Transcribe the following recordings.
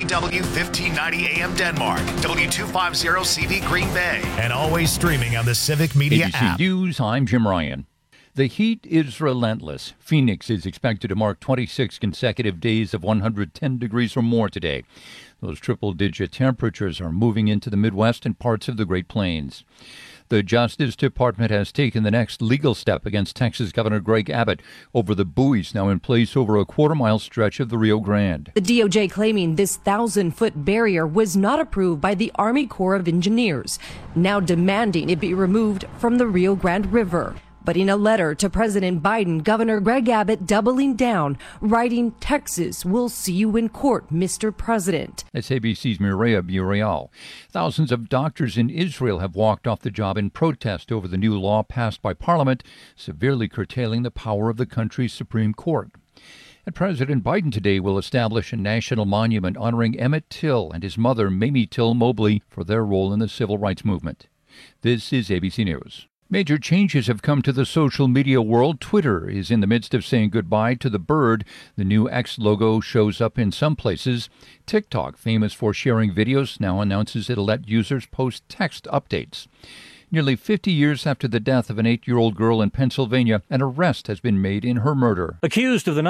KCW 1590 AM Denmark, W250CV Green Bay, and always streaming on the Civic Media ABC app. News, I'm Jim Ryan. The heat is relentless. Phoenix is expected to mark 26 consecutive days of 110 degrees or more today. Those triple-digit temperatures are moving into the Midwest and parts of the Great Plains. The Justice Department has taken the next legal step against Texas Governor Greg Abbott over the buoys now in place over a quarter-mile stretch of the Rio Grande. The DOJ claiming this 1,000-foot barrier was not approved by the Army Corps of Engineers, now demanding it be removed from the Rio Grande River. But in a letter to President Biden, Governor Greg Abbott doubling down, writing, "Texas will see you in court, Mr. President." That's ABC's Mireya Burial. Thousands of doctors in Israel have walked off the job in protest over the new law passed by Parliament, severely curtailing the power of the country's Supreme Court. And President Biden today will establish a national monument honoring Emmett Till and his mother, Mamie Till Mobley, for their role in the civil rights movement. This is ABC News. Major changes have come to the social media world. Twitter is in the midst of saying goodbye to the bird. The new X logo shows up in some places. TikTok, famous for sharing videos, now announces it'll let users post text updates. Nearly 50 years after the death of an 8-year-old girl in Pennsylvania, an arrest has been made in her murder. Accused of the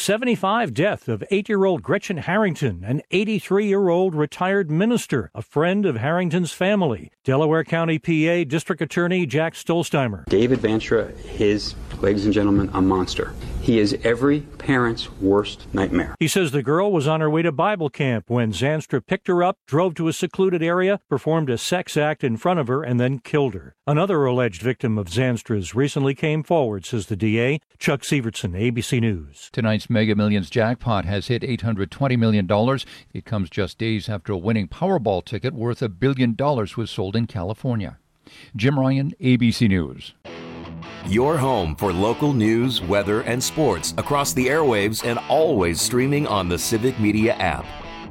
1975 death of 8-year-old Gretchen Harrington, an 83-year-old retired minister, a friend of Harrington's family. Delaware County PA District Attorney Jack Stolzheimer. David Vanstra is, ladies and gentlemen, a monster. He is every parent's worst nightmare. He says the girl was on her way to Bible camp when Zanstra picked her up, drove to a secluded area, performed a sex act in front of her, and then killed her. Another alleged victim of Zanstra's recently came forward, says the DA. Chuck Sievertson, ABC News. Tonight's Mega Millions jackpot has hit $820 million. It comes just days after a winning Powerball ticket worth $1 billion was sold in California. Jim Ryan, ABC News. Your home for local news, weather, and sports across the airwaves and always streaming on the Civic Media app.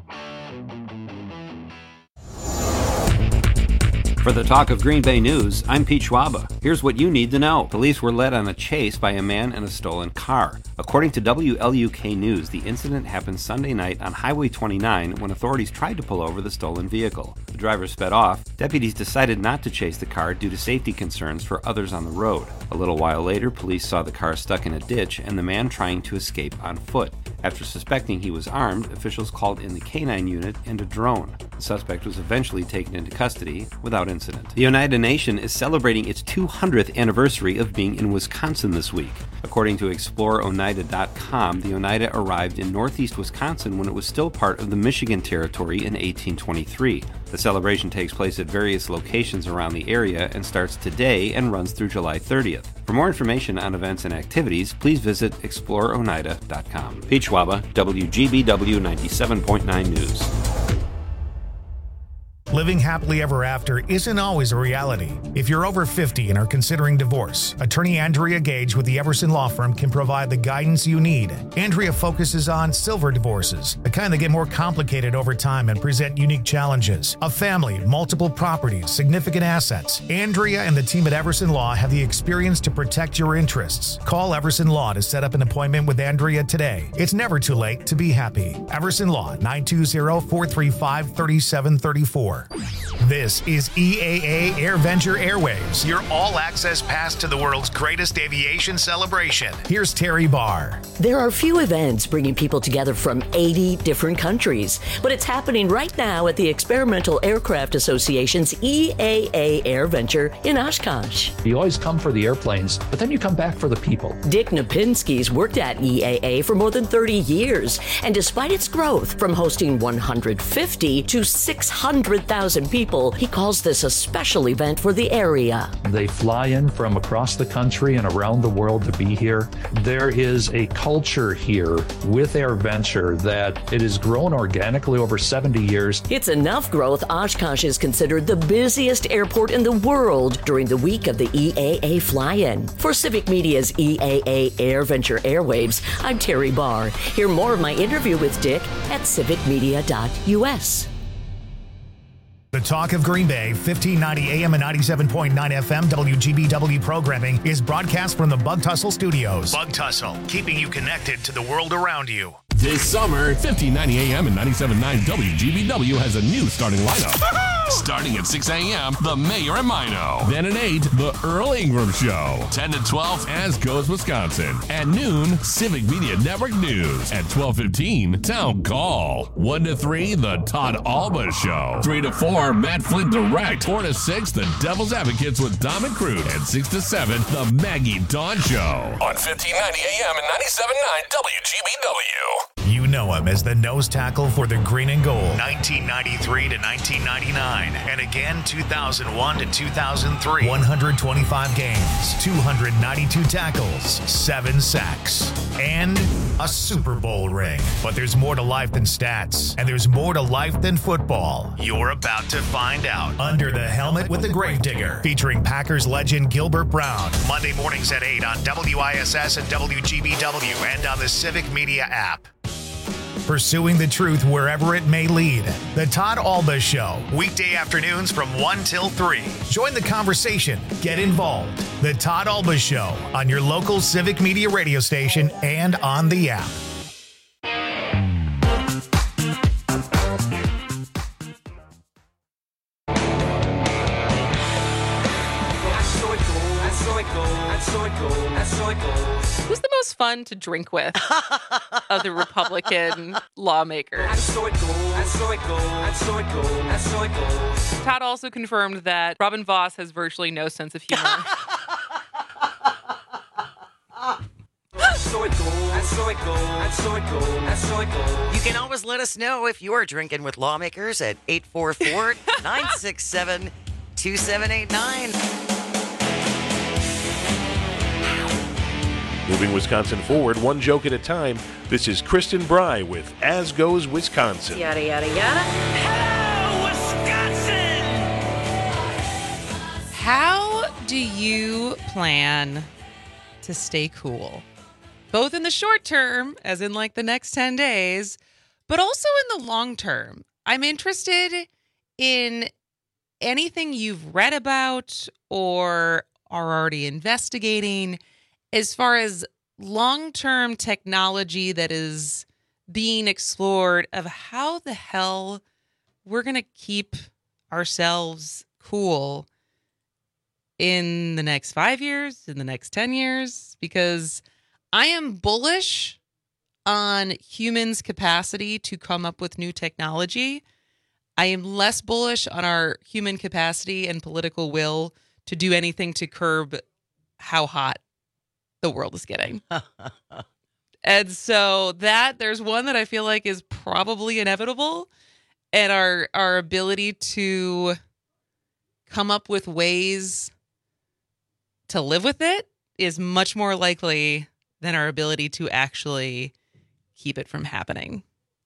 For the Talk of Green Bay News, I'm Pete Schwaba. Here's what you need to know. Police were led on a chase by a man in a stolen car. According to WLUK News, the incident happened Sunday night on Highway 29 when authorities tried to pull over the stolen vehicle. The driver sped off. Deputies decided not to chase the car due to safety concerns for others on the road. A little while later, police saw the car stuck in a ditch and the man trying to escape on foot. After suspecting he was armed, officials called in the K-9 unit and a drone. The suspect was eventually taken into custody without incident. The Oneida Nation is celebrating its 200th anniversary of being in Wisconsin this week. According to ExploreOneida.com, the Oneida arrived in northeast Wisconsin when it was still part of the Michigan Territory in 1823. The celebration takes place at various locations around the area and starts today and runs through July 30th. For more information on events and activities, please visit ExploreOneida.com. Pete Schwaba, WGBW 97.9 News. Living happily ever after isn't always a reality. If you're over 50 and are considering divorce, attorney Andrea Gage with the Everson Law Firm can provide the guidance you need. Andrea focuses on silver divorces, the kind that get more complicated over time and present unique challenges. A family, multiple properties, significant assets. Andrea and the team at Everson Law have the experience to protect your interests. Call Everson Law to set up an appointment with Andrea today. It's never too late to be happy. Everson Law, 920-435-3734. This is EAA AirVenture Airwaves, your all-access pass to the world's greatest aviation celebration. Here's Terry Barr. There are few events bringing people together from 80 different countries, but it's happening right now at the Experimental Aircraft Association's EAA AirVenture in Oshkosh. You always come for the airplanes, but then you come back for the people. Dick Napinski's worked at EAA for more than 30 years, and despite its growth from hosting 150 to 600,000 people, he calls this a special event for the area. They fly in from across the country and around the world to be here. There is a culture here with AirVenture that it has grown organically over 70 years. It's enough growth. Oshkosh is considered the busiest airport in the world during the week of the EAA fly-in. For Civic Media's EAA AirVenture Airwaves, I'm Terry Barr. Hear more of my interview with Dick at civicmedia.us. The Talk of Green Bay, 1590 AM and 97.9 FM WGBW programming is broadcast from the Bug Tussle Studios. Bug Tussle, keeping you connected to the world around you. This summer, 1590 AM and 97.9 WGBW has a new starting lineup. Starting at 6 a.m., The Mayor and Mino. Then at 8, The Earl Ingram Show. 10 to 12, As Goes Wisconsin. At noon, Civic Media Network News. At 12:15, Town Call. 1 to 3, The Todd Alba Show. 3 to 4, Matt Flint Direct. 4 to 6, The Devil's Advocates with Dom and Crude. And 6 to 7, The Maggie Dawn Show. On 1590 AM and 97.9 WGBW. You know him as the nose tackle for the Green and Gold, 1993 to 1999, and again 2001 to 2003. 125 games, 292 tackles, 7 sacks, and a Super Bowl ring. But there's more to life than stats, and there's more to life than football. You're about to find out. Under the Helmet with the Gravedigger, featuring Packers legend Gilbert Brown. Monday mornings at 8 on WISS and WGBW and on the Civic Media app. Pursuing the truth wherever it may lead. The Todd Alba Show, weekday afternoons from 1 till 3. Join the conversation. Get involved. The Todd Alba Show on your local Civic Media radio station and on the app. Who's the most fun to drink with of the Republican lawmakers? Todd also confirmed that Robin Voss has virtually no sense of humor. You can always let us know if you're drinking with lawmakers at 844-967-2789. Moving Wisconsin forward, one joke at a time. This is Kristen Bry with As Goes Wisconsin. Yada, yada, yada. Hello, Wisconsin! How do you plan to stay cool? Both in the short term, as in like the next 10 days, but also in the long term. I'm interested in anything you've read about or are already investigating as far as long-term technology that is being explored of how the hell we're going to keep ourselves cool in the next 5 years, in the next 10 years, because I am bullish on humans' capacity to come up with new technology. I am less bullish on our human capacity and political will to do anything to curb how hot the world is getting. And so there's one that I feel like is probably inevitable, and our ability to come up with ways to live with it is much more likely than our ability to actually keep it from happening.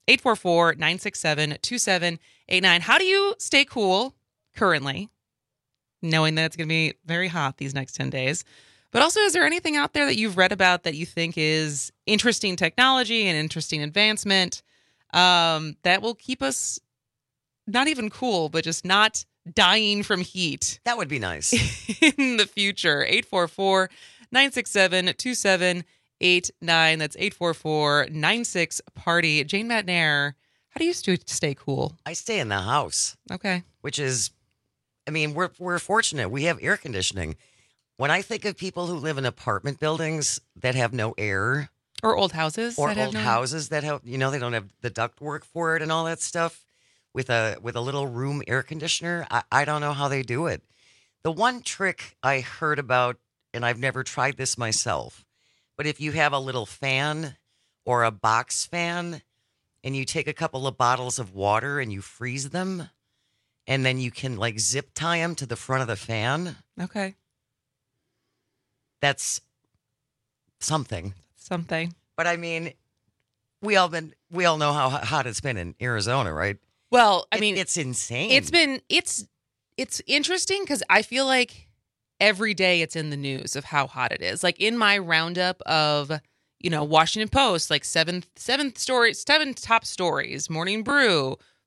844-967-2789. How do you stay cool currently, knowing that it's going to be very hot these next 10 days? But also, is there anything out there that you've read about that you think is interesting technology and interesting advancement that will keep us not even cool, but just not dying from heat? That would be nice. In the future. 844-967-2789. That's 844-96-PARTY. Jane Matnair, how do you stay cool? I stay in the house. Okay. Which is, I mean, we're fortunate. We have air conditioning. When I think of people who live in apartment buildings that have no air, or old houses, that have they don't have the ductwork for it and all that stuff, with a little room air conditioner, I don't know how they do it. The one trick I heard about, and I've never tried this myself, but if you have a little fan or a box fan, and you take a couple of bottles of water and you freeze them, and then you can like zip tie them to the front of the fan. Okay. That's something. But I mean, we all know how hot it's been in Arizona, right? Well, I mean, it's insane. It's interesting because I feel like every day it's in the news of how hot it is. Like in my roundup of, Washington Post, like seven top stories, Morning Brew,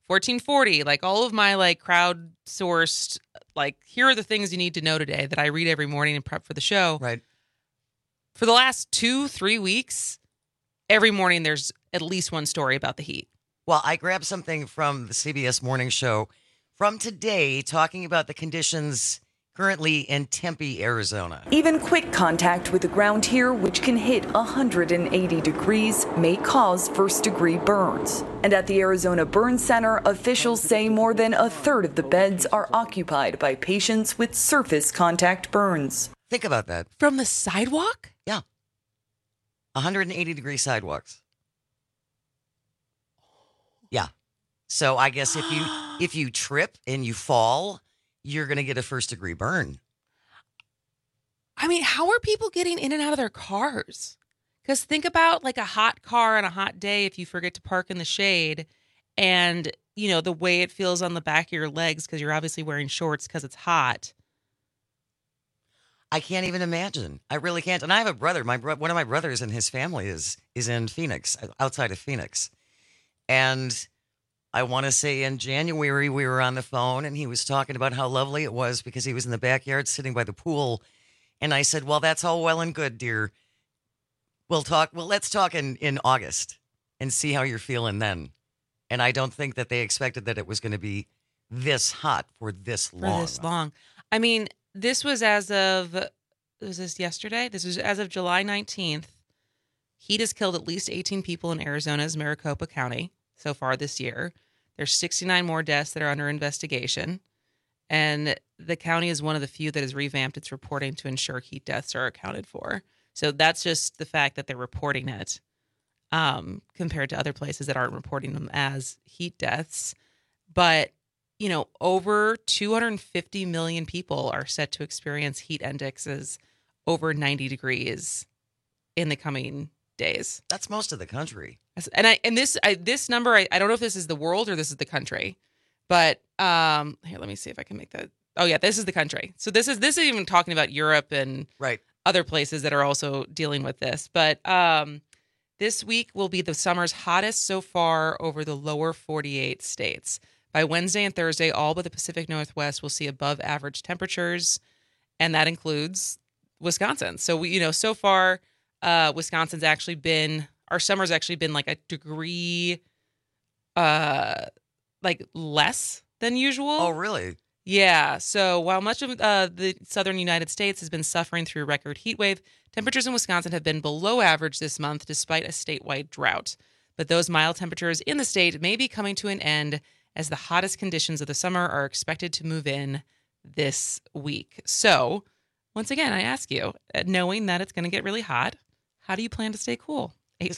1440, like all of my like crowdsourced, like here are the things you need to know today that I read every morning and prep for the show. Right. For the last 2-3 weeks, every morning there's at least one story about the heat. Well, I grabbed something from the CBS Morning Show from today talking about the conditions currently in Tempe, Arizona. Even quick contact with the ground here, which can hit 180 degrees, may cause first-degree burns. And at the Arizona Burn Center, officials say more than a third of the beds are occupied by patients with surface contact burns. Think about that. From the sidewalk? Yeah. 180-degree sidewalks. Yeah. So I guess if you trip and you fall, you're going to get a first-degree burn. I mean, how are people getting in and out of their cars? Because think about like a hot car on a hot day if you forget to park in the shade and, you know, the way it feels on the back of your legs because you're obviously wearing shorts because it's hot. I can't even imagine. I really can't. And I have a brother. One of my brothers and his family is in Phoenix, outside of Phoenix. And I want to say in January we were on the phone and he was talking about how lovely it was because he was in the backyard sitting by the pool. And I said, well, that's all well and good, dear. Let's talk in August and see how you're feeling then. And I don't think that they expected that it was going to be this hot for this long. I mean, this was was this yesterday? This was as of July 19th. Heat has killed at least 18 people in Arizona's Maricopa County so far this year. There's 69 more deaths that are under investigation. And the county is one of the few that has revamped its reporting to ensure heat deaths are accounted for. So that's just the fact that they're reporting it compared to other places that aren't reporting them as heat deaths. But, you know, over 250 million people are set to experience heat indexes over 90 degrees in the coming days. That's most of the country. And this number, I don't know if this is the world or this is the country, but here, let me see if I can make that. Oh yeah, this is the country. So this is even talking about Europe and other places that are also dealing with this. But this week will be the summer's hottest so far over the lower 48 states. By Wednesday and Thursday, all but the Pacific Northwest will see above average temperatures, and that includes Wisconsin. So so far, Wisconsin's actually been. Our summer's actually been like a degree less than usual. Oh, really? Yeah. So while much of the southern United States has been suffering through a record heat wave, temperatures in Wisconsin have been below average this month despite a statewide drought. But those mild temperatures in the state may be coming to an end as the hottest conditions of the summer are expected to move in this week. So once again, I ask you, knowing that it's going to get really hot, how do you plan to stay cool?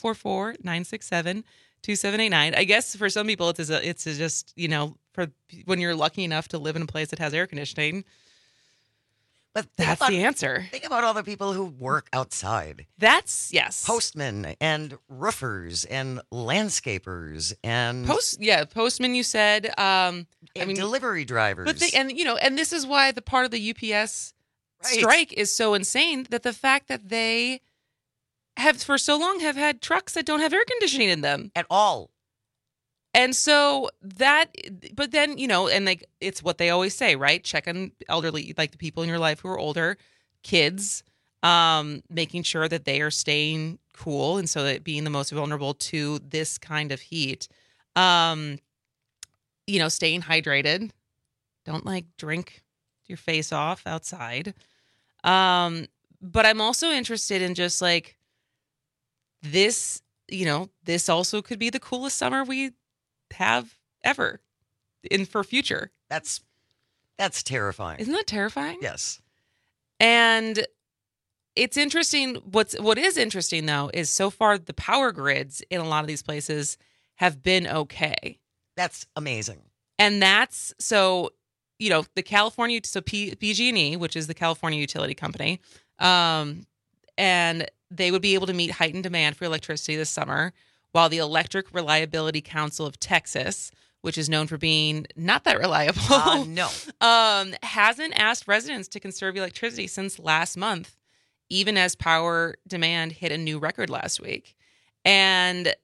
844-967-2789. I guess for some people it's just, for when you're lucky enough to live in a place that has air conditioning. But that's the answer. Think about all the people who work outside. Yes. Postmen and roofers and landscapers and postmen. You said, delivery drivers. But and this is why the part of the UPS strike is so insane, that the fact that they have for so long have had trucks that don't have air conditioning in them at all. And so but then, and it's what they always say, right? Check on elderly, like the people in your life who are older, kids, making sure that they are staying cool. And so that being the most vulnerable to this kind of heat, staying hydrated. Don't drink your face off outside. But I'm also interested in just this, this also could be the coolest summer we have ever for future. That's terrifying. Isn't that terrifying? Yes. And it's interesting. What is interesting though is so far the power grids in a lot of these places have been okay. That's amazing. And that's so the California, so PG&E, which is the California utility company, and they would be able to meet heightened demand for electricity this summer, while the Electric Reliability Council of Texas, which is known for being not that reliable, hasn't asked residents to conserve electricity since last month, even as power demand hit a new record last week. And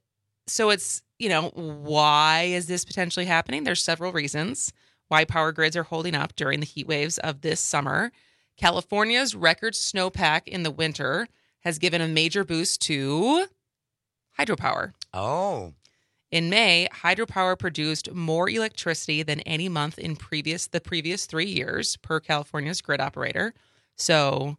So it's, why is this potentially happening? There's several reasons why power grids are holding up during the heat waves of this summer. California's record snowpack in the winter has given a major boost to hydropower. Oh. In May, hydropower produced more electricity than any month in the previous 3 years, per California's grid operator. So,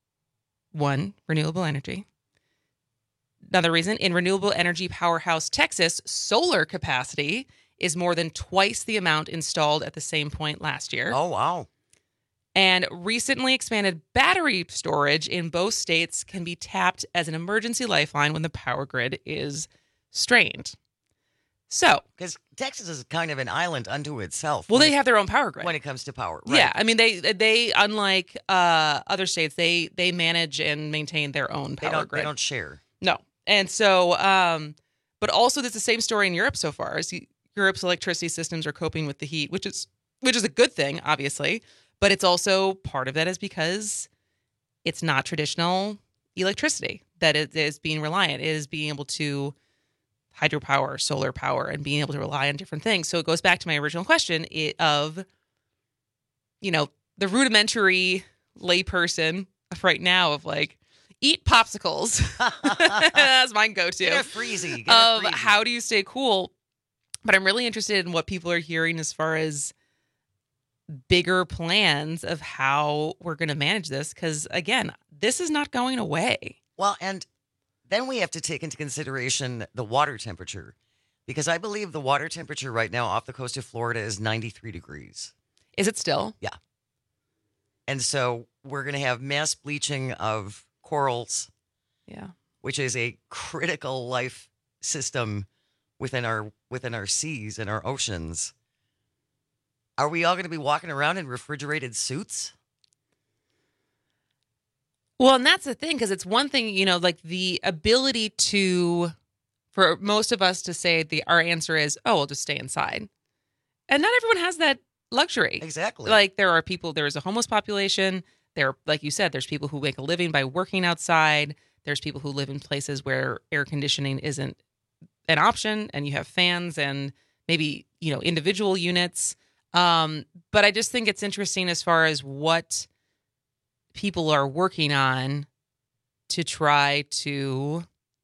1, renewable energy. Another reason, in renewable energy powerhouse Texas, solar capacity is more than twice the amount installed at the same point last year. Oh, wow. And recently expanded battery storage in both states can be tapped as an emergency lifeline when the power grid is strained. So, because Texas is kind of an island unto itself. Well, they have their own power grid when it comes to power. Right? Yeah, I mean they unlike other states, they manage and maintain their own power grid. They don't share. No, and so, but also there's the same story in Europe so far. As Europe's electricity systems are coping with the heat, which is a good thing, obviously. But it's also part of that is because it's not traditional electricity that it is being reliant. It is being able to hydropower, solar power, and being able to rely on different things. So it goes back to my original question of, the rudimentary layperson of right now of like, eat popsicles. That's my go-to. Get a freezy. How do you stay cool? But I'm really interested in what people are hearing as far as bigger plans of how we're going to manage this. Because again, this is not going away. Well, and then we have to take into consideration the water temperature, because I believe the water temperature right now off the coast of Florida is 93 degrees. Is it still? Yeah. And so we're going to have mass bleaching of corals. Yeah. Which is a critical life system within our seas and our oceans. Are we all going to be walking around in refrigerated suits? Well, and that's the thing, because it's one thing, like the ability for most of us to say our answer is, oh, we'll just stay inside. And not everyone has that luxury. Exactly. Like there is a homeless population. Like you said, there's people who make a living by working outside. There's people who live in places where air conditioning isn't an option and you have fans and maybe, individual units. But I just think it's interesting as far as what people are working on to try to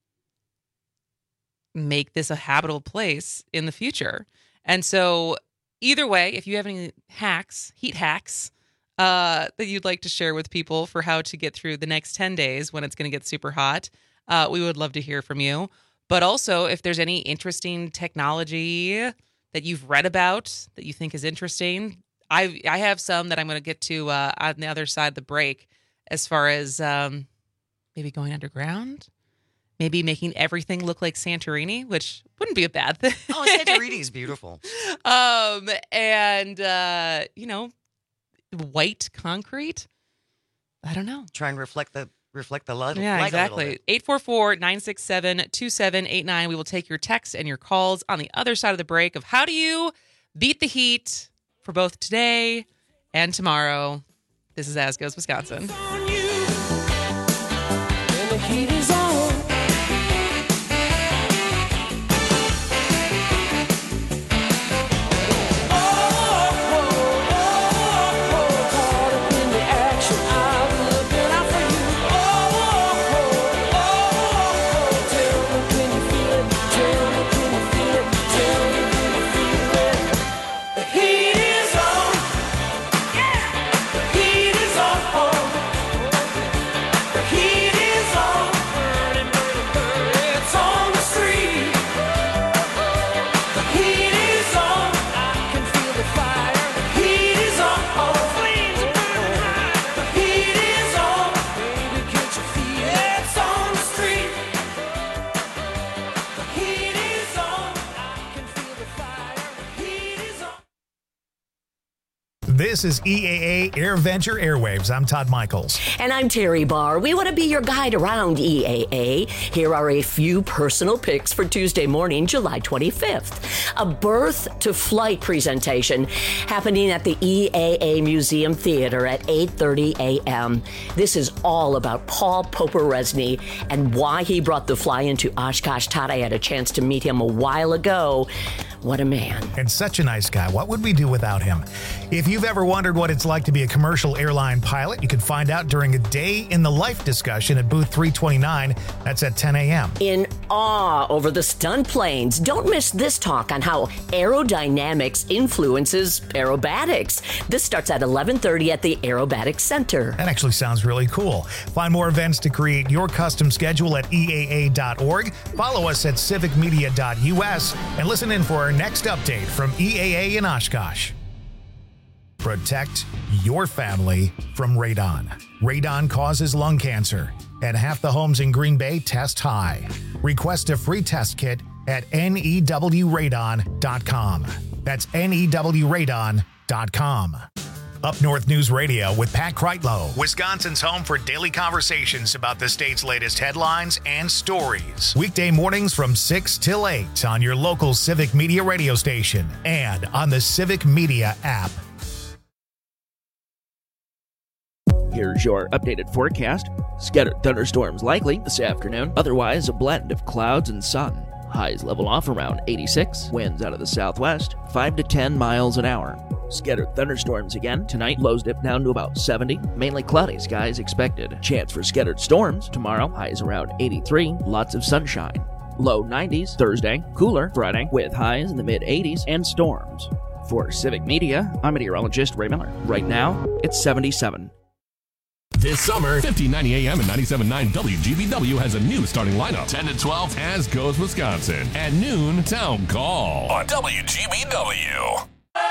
make this a habitable place in the future. And so either way, if you have any heat hacks, that you'd like to share with people for how to get through the next 10 days when it's going to get super hot, we would love to hear from you. But also, if there's any interesting technology that you've read about that you think is interesting, I have some that I'm going to get to on the other side of the break, as far as maybe going underground, maybe making everything look like Santorini, which wouldn't be a bad thing. Oh, Santorini is beautiful. And white concrete. I don't know. Try and reflect the light. Yeah, exactly. 844-967-2789. We will take your texts and your calls on the other side of the break of how do you beat the heat for both today and tomorrow. This is As Goes Wisconsin. This is EAA AirVenture Airwaves. I'm Todd Michaels. And I'm Terry Barr. We want to be your guide around EAA. Here are a few personal picks for Tuesday morning, July 25th. A birth to flight presentation happening at the EAA Museum Theater at 8:30 a.m. This is all about Paul Poporesny and why he brought the fly into Oshkosh. Todd, I had a chance to meet him a while ago. What a man. And such a nice guy. What would we do without him? If you've ever wondered what it's like to be a commercial airline pilot, you can find out during a Day in the Life discussion at booth 329. That's at 10 a.m. In awe over the stunt planes. Don't miss this talk on how aerodynamics influences aerobatics. This starts at 11:30 at the Aerobatics Center. That actually sounds really cool. Find more events to create your custom schedule at EAA.org. Follow us at civicmedia.us and listen in for our next update from EAA in Oshkosh. Protect your family from radon. Radon causes lung cancer, and half the homes in Green Bay test high. Request a free test kit at newradon.com. That's newradon.com. Up North News Radio with Pat Kreitlow, Wisconsin's home for daily conversations about the state's latest headlines and stories. Weekday mornings from 6 till 8 on your local Civic Media radio station and on the Civic Media app. Here's your updated forecast. Scattered thunderstorms likely this afternoon. Otherwise, a blend of clouds and sun. Highs level off around 86. Winds out of the southwest, 5 to 10 miles an hour. Scattered thunderstorms again. Tonight, lows dip down to about 70. Mainly cloudy skies expected. Chance for scattered storms tomorrow. Highs around 83. Lots of sunshine. Low 90s Thursday. Cooler Friday with highs in the mid-80s and storms. For Civic Media, I'm meteorologist Ray Miller. Right now, it's 77. This summer, 1590 AM and 97.9 WGBW has a new starting lineup. 10 to 12, As Goes Wisconsin. At noon, Town Call on WGBW.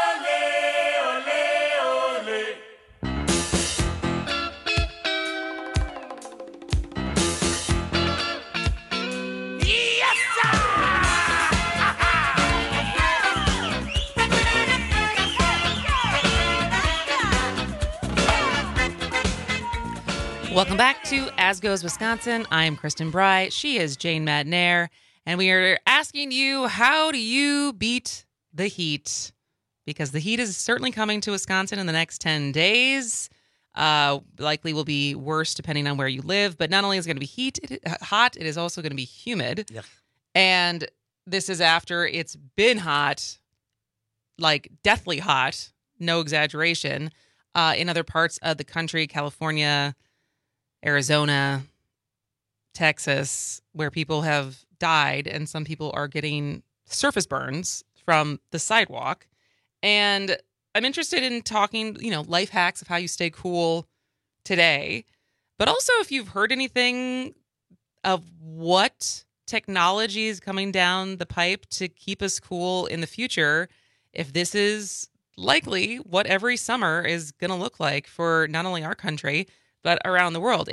Welcome back to As Goes Wisconsin. I'm Kristen Bry. She is Jane Madnair. And we are asking you, how do you beat the heat? Because the heat is certainly coming to Wisconsin in the next 10 days. Likely will be worse depending on where you live. But not only is it going to be hot, it is also going to be humid. Yeah. And this is after it's been hot, like deathly hot, no exaggeration, in other parts of the country, California, Arizona, Texas, where people have died and some people are getting surface burns from the sidewalk. And I'm interested in talking, life hacks of how you stay cool today, but also if you've heard anything of what technology is coming down the pipe to keep us cool in the future, if this is likely what every summer is going to look like for not only our country, but around the world.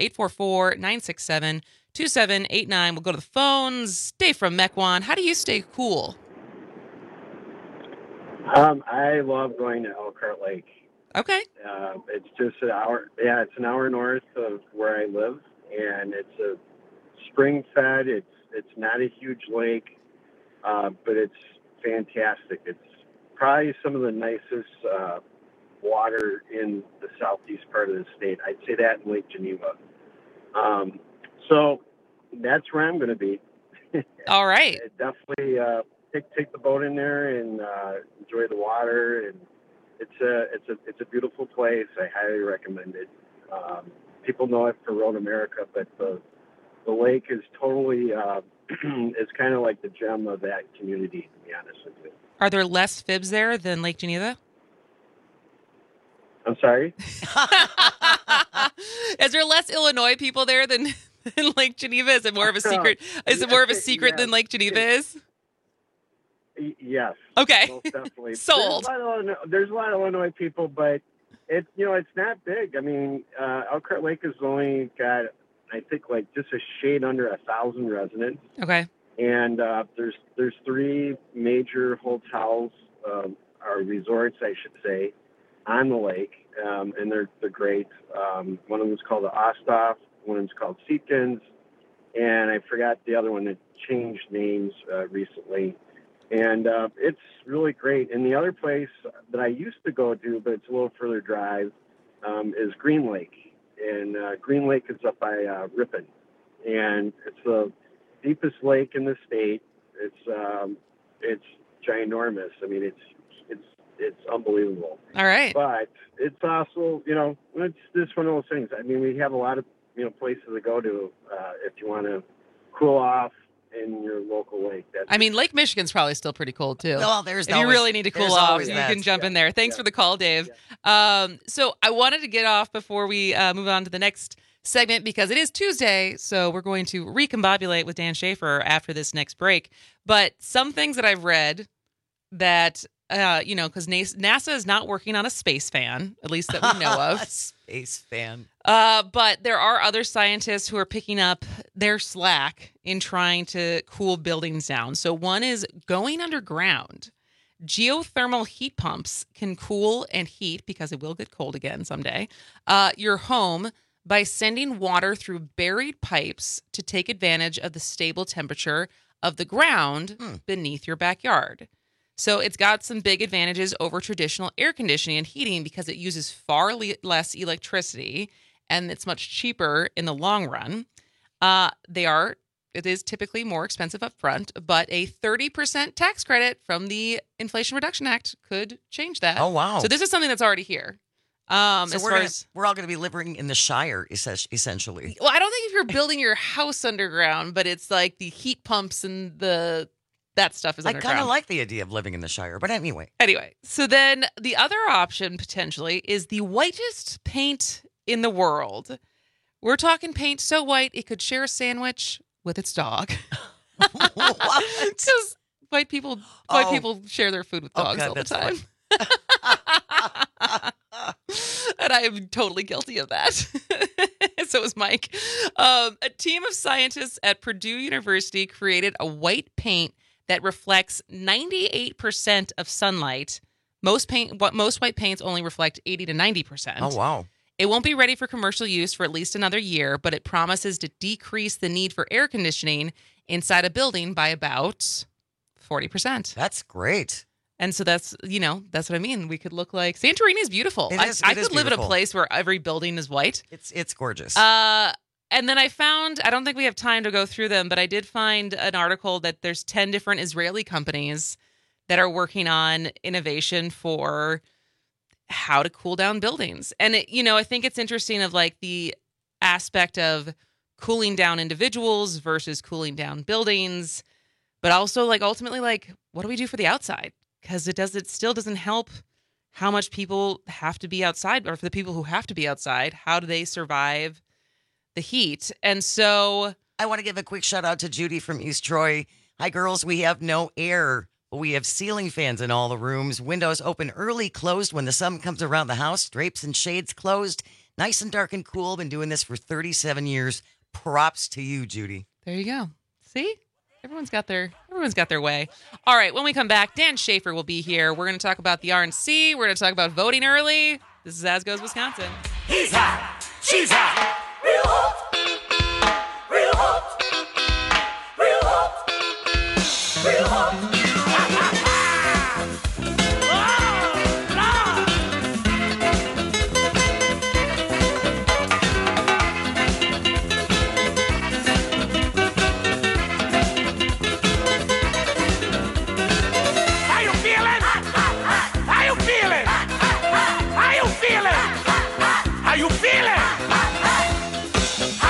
844-967-2789. We'll go to the phones. Dave from Mequon. How do you stay cool? I love going to Elkhart Lake. Okay. It's just an hour. Yeah, it's an hour north of where I live, and it's a spring-fed. It's not a huge lake, but it's fantastic. It's probably some of the nicest water in the southeast part of the state. I'd say that in Lake Geneva. So that's where I'm going to be. All right. Definitely take the boat in there and enjoy the water. And it's a beautiful place. I highly recommend it. People know it for Road America, but the lake is totally it's kind of like the gem of that community, to be honest with you. Are there less fibs there than Lake Geneva? I'm sorry? Is there less Illinois people there than Lake Geneva? Is it more of a secret? Is it more of a secret than Lake Geneva is? Yes. Okay. Most definitely. Sold. There's a lot of Illinois people, but it's not big. I mean, Elkhart Lake has only got, I think, like just a shade under 1,000 residents. Okay. And there's three major hotels, or resorts, I should say. on the lake, and they're great. One of them is called the Osthoff, one of them is called Seatkins, and I forgot the other one that changed names recently. And it's really great. And the other place that I used to go to, but it's a little further drive, is Green Lake. And Green Lake is up by Ripon. And it's the deepest lake in the state. It's ginormous. I mean, it's unbelievable. All right. But it's also, it's just one of those things. I mean, we have a lot of, places to go to if you want to cool off in your local lake. Lake Michigan's probably still pretty cold too. Well, if you really need to cool off, you can jump in there. Thanks for the call, Dave. So I wanted to get off before we move on to the next segment because it is Tuesday, so we're going to recombobulate with Dan Schaefer after this next break. But some things that I've read that, because NASA is not working on a space fan, at least that we know of. Space fan. But there are other scientists who are picking up their slack in trying to cool buildings down. So one is going underground. Geothermal heat pumps can cool and heat, because it will get cold again someday, your home by sending water through buried pipes to take advantage of the stable temperature of the ground beneath your backyard. So it's got some big advantages over traditional air conditioning and heating because it uses far less electricity and it's much cheaper in the long run. It is typically more expensive up front, but a 30% tax credit from the Inflation Reduction Act could change that. Oh, wow. So this is something that's already here. We're all going to be living in the Shire, essentially. Well, I don't think if you're building your house underground, but it's like the heat pumps and that stuff is underground. I kind of like the idea of living in the Shire, but anyway. Anyway, so then the other option potentially is the whitest paint in the world. We're talking paint so white it could share a sandwich with its dog. Because white people share their food with dogs all the time. And I am totally guilty of that. So is Mike. A team of scientists at Purdue University created a white paint that reflects 98% of sunlight. Most white paints only reflect 80 to 90%. Oh, wow. It won't be ready for commercial use for at least another year, but it promises to decrease the need for air conditioning inside a building by about 40%. That's great. And so that's what I mean. We could look like Santorini is beautiful. I could live in a place where every building is white. It's gorgeous. And then I found, I don't think we have time to go through them, but I did find an article that there's 10 different Israeli companies that are working on innovation for how to cool down buildings. And I think it's interesting of like the aspect of cooling down individuals versus cooling down buildings, but also like ultimately like what do we do for the outside? Because it still doesn't help how much people have to be outside, or for the people who have to be outside, how do they survive the heat? And so I want to give a quick shout out to Judy from East Troy. Hi, girls. We have no air, but we have ceiling fans in all the rooms. Windows open early, closed when the sun comes around the house. Drapes and shades closed. Nice and dark and cool. Been doing this for 37 years. Props to you, Judy. There you go. See? Everyone's got their way. All right, when we come back, Dan Schaefer will be here. We're going to talk about the RNC. We're going to talk about voting early. This is As Goes Wisconsin. He's hot. She's hot. Real hot. Real hot. Real hot. Real hot. How you feeling?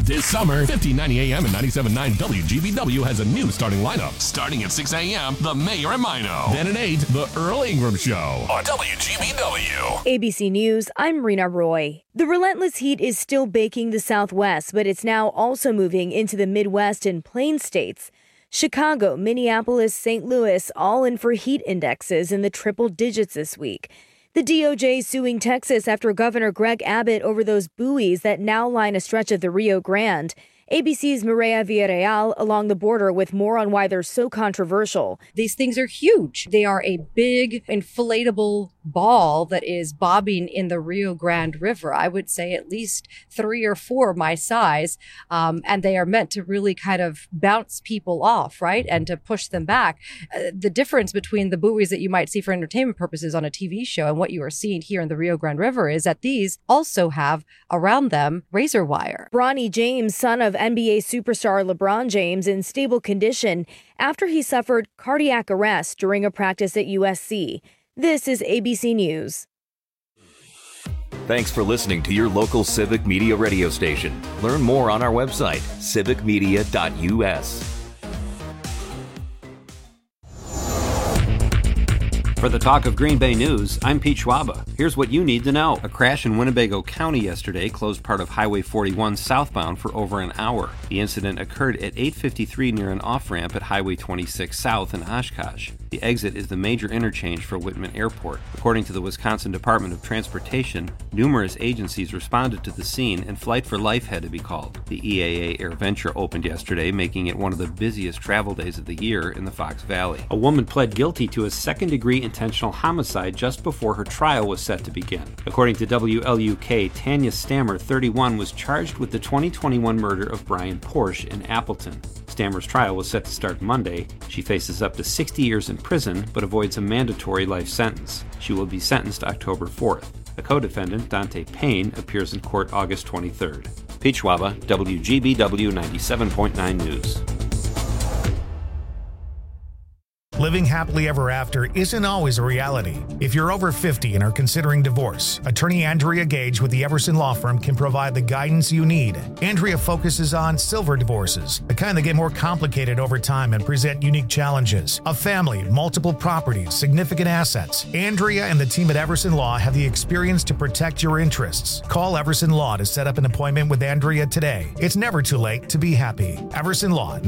This summer, 1590 AM and 97.9 WGBW has a new starting lineup. Starting at 6 a.m., The Mayor and Mino. Then at 8, The Earl Ingram Show on WGBW. ABC News, I'm Rena Roy. The relentless heat is still baking the Southwest, but it's now also moving into the Midwest and Plain states. Chicago, Minneapolis, St. Louis, all in for heat indexes in the triple digits this week. The DOJ suing Texas after Governor Greg Abbott over those buoys that now line a stretch of the Rio Grande. ABC's Mireya Villarreal along the border with more on why they're so controversial. These things are huge. They are a big inflatable ball that is bobbing in the Rio Grande River. I would say at least 3 or 4 my size. And they are meant to really kind of bounce people off, right? And to push them back. The difference between the buoys that you might see for entertainment purposes on a TV show and what you are seeing here in the Rio Grande River is that these also have around them razor wire. Bronny James, son of NBA superstar LeBron James, in stable condition after he suffered cardiac arrest during a practice at USC. This is ABC News. Thanks for listening to your local Civic Media radio station. Learn more on our website, civicmedia.us. For the Talk of Green Bay News, I'm Pete Schwaba. Here's what you need to know. A crash in Winnebago County yesterday closed part of Highway 41 southbound for over an hour. The incident occurred at 8:53 near an off-ramp at Highway 26 south in Oshkosh. The exit is the major interchange for Whitman Airport. According to the Wisconsin Department of Transportation, numerous agencies responded to the scene and Flight for Life had to be called. The EAA AirVenture opened yesterday, making it one of the busiest travel days of the year in the Fox Valley. A woman pled guilty to a second-degree intentional homicide just before her trial was set to begin. According to WLUK, Tanya Stammer, 31, was charged with the 2021 murder of Brian Porsche in Appleton. Stammer's trial was set to start Monday. She faces up to 60 years in prison, but avoids a mandatory life sentence. She will be sentenced October 4th. A co-defendant, Dante Payne, appears in court August 23rd. Pete Schwaba, WGBW 97.9 News. Living happily ever after isn't always a reality. If you're over 50 and are considering divorce, attorney Andrea Gage with the Everson Law Firm can provide the guidance you need. Andrea focuses on silver divorces, the kind that get more complicated over time and present unique challenges. A family, multiple properties, significant assets. Andrea and the team at Everson Law have the experience to protect your interests. Call Everson Law to set up an appointment with Andrea today. It's never too late to be happy. Everson Law,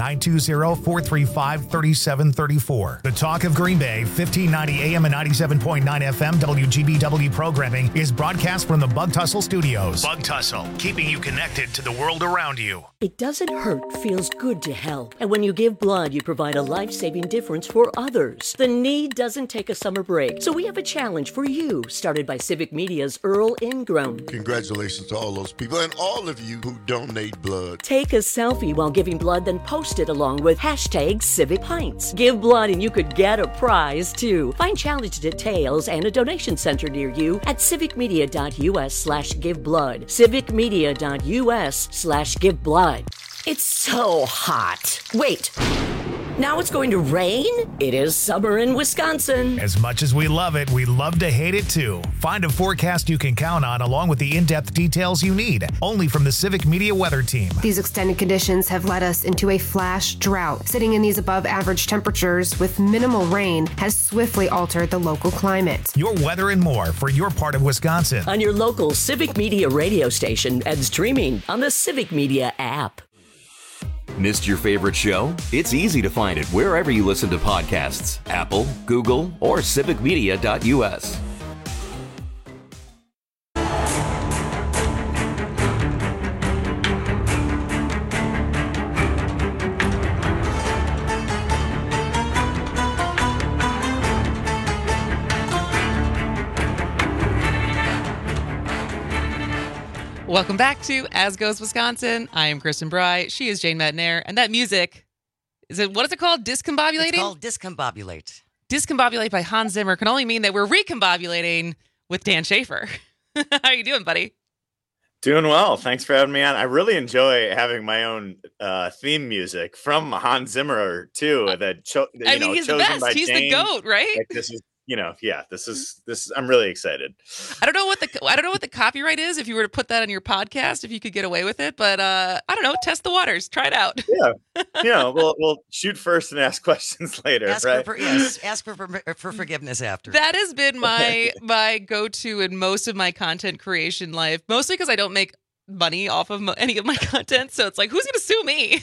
920-435-3734. The Talk of Green Bay, 1590 AM and 97.9 FM WGBW programming is broadcast from the Bug Tussle Studios. Bug Tussle, keeping you connected to the world around you. It doesn't hurt, feels good to help. And when you give blood, you provide a life-saving difference for others. The need doesn't take a summer break. So we have a challenge for you, started by Civic Media's Earl Ingram. Congratulations to all those people and all of you who donate blood. Take a selfie while giving blood, then post it along with hashtag Civic Pints. Give blood and you could get a prize, too. Find challenge details and a donation center near you at civicmedia.us/giveblood. civicmedia.us/giveblood. It's so hot. Wait. Now it's going to rain? It is summer in Wisconsin. As much as we love it, we love to hate it too. Find a forecast you can count on along with the in-depth details you need, only from the Civic Media Weather Team. These extended conditions have led us into a flash drought. Sitting in these above average temperatures with minimal rain has swiftly altered the local climate. Your weather and more for your part of Wisconsin. On your local Civic Media radio station and streaming on the Civic Media app. Missed your favorite show? It's easy to find it wherever you listen to podcasts. Apple, Google, or civicmedia.us. Welcome back to As Goes Wisconsin. I am Kristen Bry. She is Jane Metnair. And that music, what is it called? Discombobulating? It's called Discombobulate. Discombobulate by Hans Zimmer can only mean that we're recombobulating with Dan Schaefer. How are you doing, buddy? Doing well. Thanks for having me on. I really enjoy having my own theme music from Hans Zimmer, too. He's the best. He's Jane. The GOAT, right? Like, this is this is. I'm really excited. I don't know what the copyright is. If you were to put that on your podcast, if you could get away with it, but I don't know. Test the waters. Try it out. Yeah, we'll shoot first and ask questions later. Ask right? Ask for forgiveness after. That has been my go-to in most of my content creation life. Mostly because I don't make money off of any of my content, so it's like, who's going to sue me?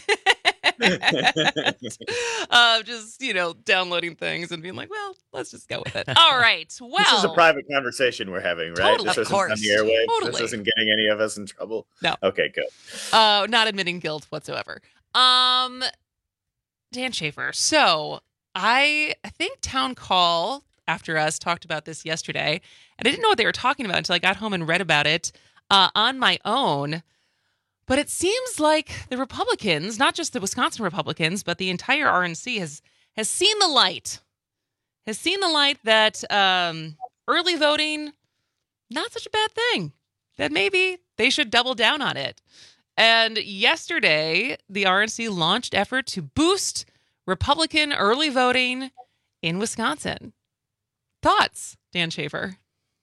Just downloading things and being like, well, let's just go with it. All right. Well, this is a private conversation we're having, right? Totally. This Of isn't course. on the airwaves. Totally. This isn't getting any of us in trouble. No. Okay, good. Not admitting guilt whatsoever. Dan Schaefer. So I think Town Call after us talked about this yesterday, and I didn't know what they were talking about until I got home and read about it on my own. But it seems like the Republicans, not just the Wisconsin Republicans, but the entire RNC has seen the light. Has seen the light that early voting, not such a bad thing. That maybe they should double down on it. And yesterday, the RNC launched effort to boost Republican early voting in Wisconsin. Thoughts, Dan Schaefer?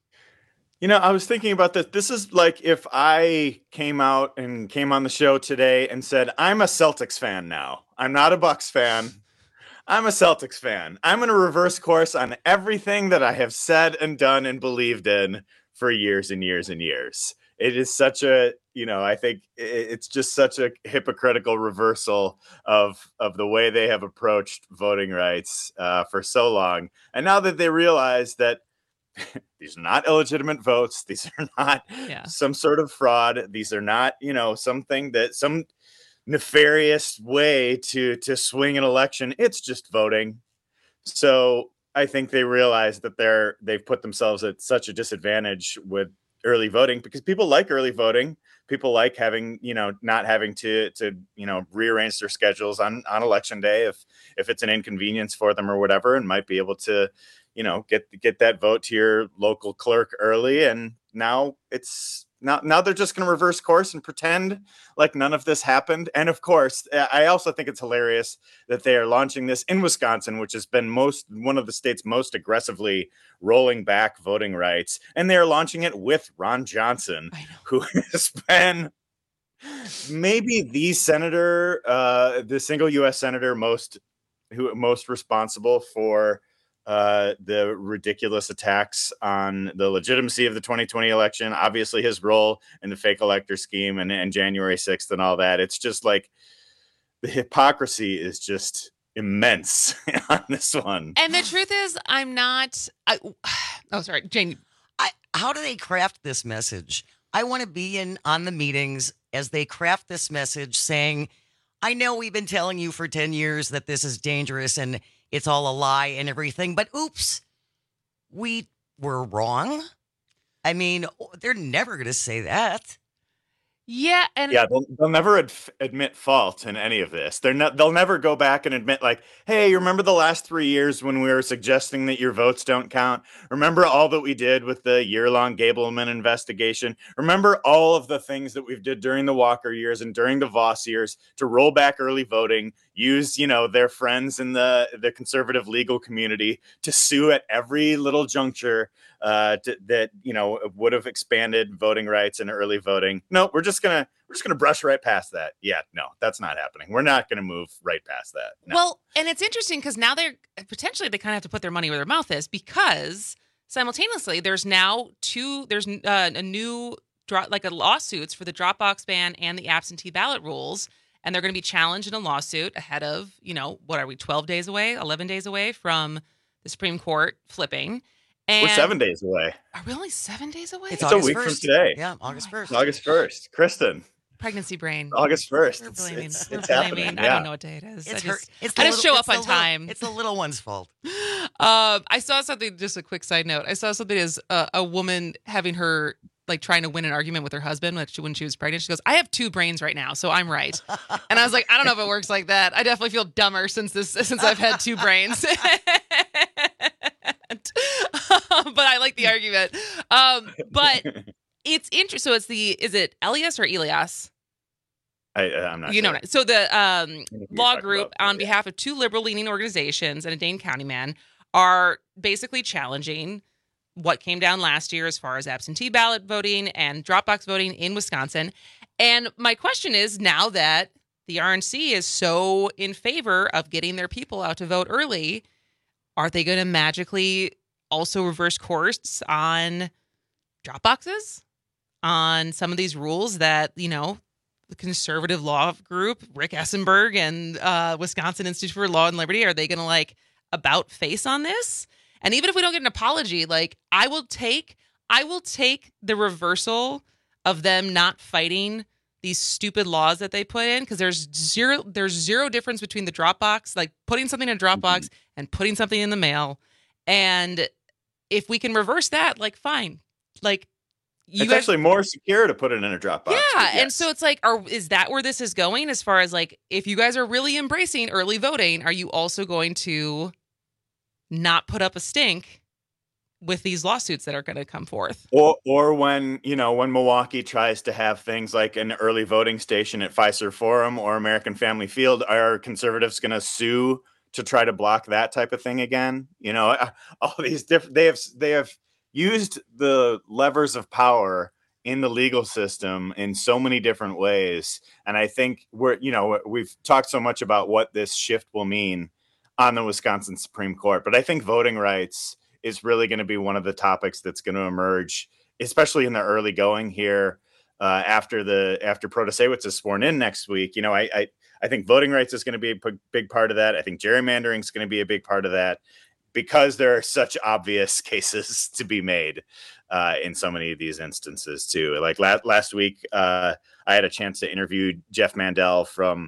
I was thinking about this. This is like if I came on the show today and said, I'm a Celtics fan now. I'm not a Bucks fan. I'm a Celtics fan. I'm going to reverse course on everything that I have said and done and believed in for years and years and years. It is such a, I think it's just such a hypocritical reversal of the way they have approached voting rights for so long. And now that they realize that these are not illegitimate votes. These are not some sort of fraud. These are not, some nefarious way to swing an election. It's just voting. So I think they realize that they've put themselves at such a disadvantage with early voting because people like early voting. People like having, not having to rearrange their schedules on election day if it's an inconvenience for them or whatever, and might be able to, get that vote to your local clerk early. And now now they're just going to reverse course and pretend like none of this happened. And of course, I also think it's hilarious that they are launching this in Wisconsin, which has been one of the states most aggressively rolling back voting rights. And they're launching it with Ron Johnson, who has been maybe the senator, the single U.S. senator most responsible for the ridiculous attacks on the legitimacy of the 2020 election, obviously his role in the fake elector scheme and January 6th and all that. It's just like the hypocrisy is just immense on this one. And the truth is, sorry, Jane. How do they craft this message? I want to be on the meetings as they craft this message saying, I know we've been telling you for 10 years that this is dangerous and it's all a lie and everything, but oops, we were wrong. I mean, they're never going to say that. Yeah, and they'll never admit fault in any of this. They'll never go back and admit like, hey, you remember the last 3 years when we were suggesting that your votes don't count? Remember all that we did with the year-long Gableman investigation? Remember all of the things that we've did during the Walker years and during the Voss years to roll back early voting, use, their friends in the conservative legal community to sue at every little juncture that would have expanded voting rights and early voting. No, we're just gonna brush right past that. Yeah, no, that's not happening. We're not gonna move right past that. No. Well, and it's interesting because now they kind of have to put their money where their mouth is, because simultaneously there's now a new lawsuits for the Dropbox ban and the absentee ballot rules. And they're going to be challenged in a lawsuit ahead of, 11 days away from the Supreme Court flipping. And we're 7 days away. Are we only 7 days away? It's a week 1st. From today. Yeah, August 1st. August 1st. Kristen. Pregnancy brain. August 1st. We're blaming. It's happening. I don't know what day it is. I just show up on time. It's the little one's fault. I saw something, just a quick side note. I saw something as a woman having her, trying to win an argument with her husband when she was pregnant. She goes, I have 2 brains right now, so I'm right. And I was like, I don't know if it works like that. I definitely feel dumber since I've had 2 brains. But I like the argument. But it's interesting. So is it Elias or Elias? I'm not sure. So the law group on behalf of 2 liberal-leaning organizations and a Dane County man are basically challenging what came down last year as far as absentee ballot voting and drop box voting in Wisconsin. And my question is, now that the RNC is so in favor of getting their people out to vote early, are they going to magically also reverse course on drop boxes, on some of these rules that, you know, the conservative law group, Rick Essenberg and Wisconsin Institute for Law and Liberty, are they going to like about face on this? And even if we don't get an apology, like I will take the reversal of them not fighting these stupid laws that they put in, because there's zero difference between the Dropbox, like putting something in a Dropbox and putting something in the mail. And if we can reverse that, like fine. Like it's actually more secure to put it in a Dropbox. Yeah, yes. And so it's like, is that where this is going? As far as like, if you guys are really embracing early voting, are you also going to not put up a stink with these lawsuits that are going to come forth? Or when Milwaukee tries to have things like an early voting station at Fiserv Forum or American Family Field, are conservatives going to sue to try to block that type of thing again? You know, all these different, they have used the levers of power in the legal system in so many different ways. And I think we've talked so much about what this shift will mean on the Wisconsin Supreme Court, but I think voting rights is really going to be one of the topics that's going to emerge, especially in the early going here after Protasewicz is sworn in next week. You know, I think voting rights is going to be a big part of that. I think gerrymandering is going to be a big part of that, because there are such obvious cases to be made in so many of these instances too. Like last week, I had a chance to interview Jeff Mandel from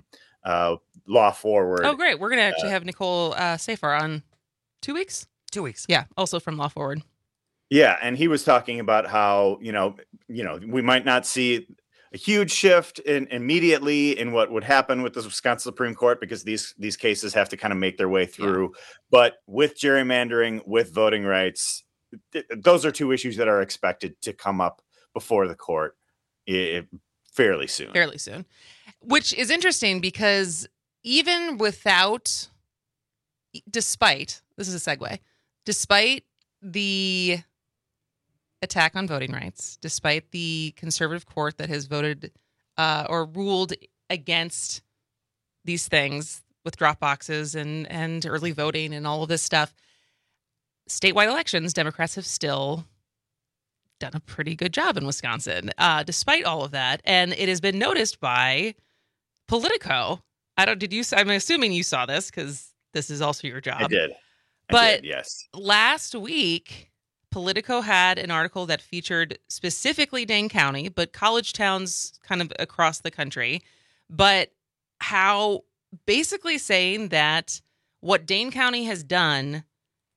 Law Forward. Oh, great. We're going to actually have Nicole Safar on 2 weeks. 2 weeks. Yeah. Also from Law Forward. Yeah. And he was talking about how, we might not see a huge shift immediately in what would happen with the Wisconsin Supreme Court, because these cases have to kind of make their way through. Yeah. But with gerrymandering, with voting rights, those are two issues that are expected to come up before the court fairly soon. Which is interesting, because even despite the attack on voting rights, despite the conservative court that has voted or ruled against these things with drop boxes and early voting and all of this stuff, statewide elections, Democrats have still done a pretty good job in Wisconsin, despite all of that. And it has been noticed by Politico. I'm assuming you saw this, because this is also your job. I did, yes. Last week, Politico had an article that featured specifically Dane County, but college towns kind of across the country, but how basically saying that what Dane County has done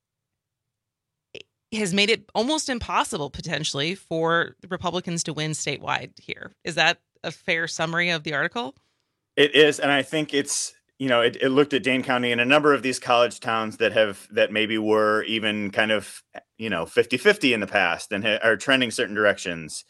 has made it almost impossible potentially for Republicans to win statewide here. Is that a fair summary of the article? It is. And I think it's, it looked at Dane County and a number of these college towns that maybe were even kind of, 50-50 in the past and are trending certain directions.